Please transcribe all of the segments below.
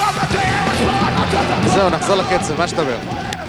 זהו, נחזור לקצב, מה שתדבר.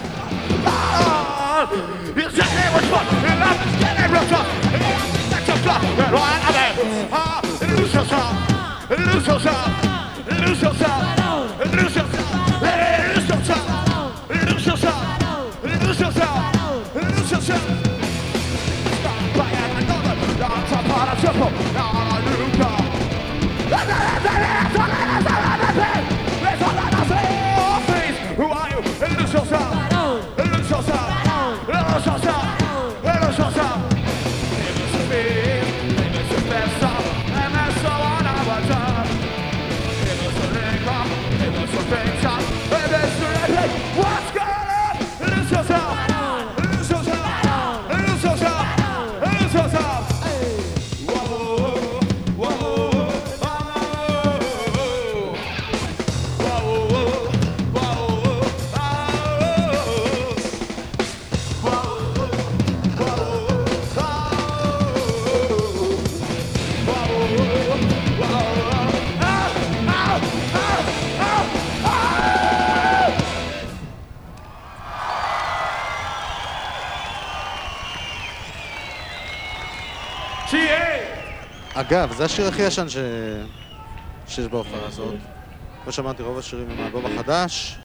אגב, זה השיר הכי ישן שיש בהופעה הזאת. כמו שאמרתי, רוב השירים הם מהאלבום החדש.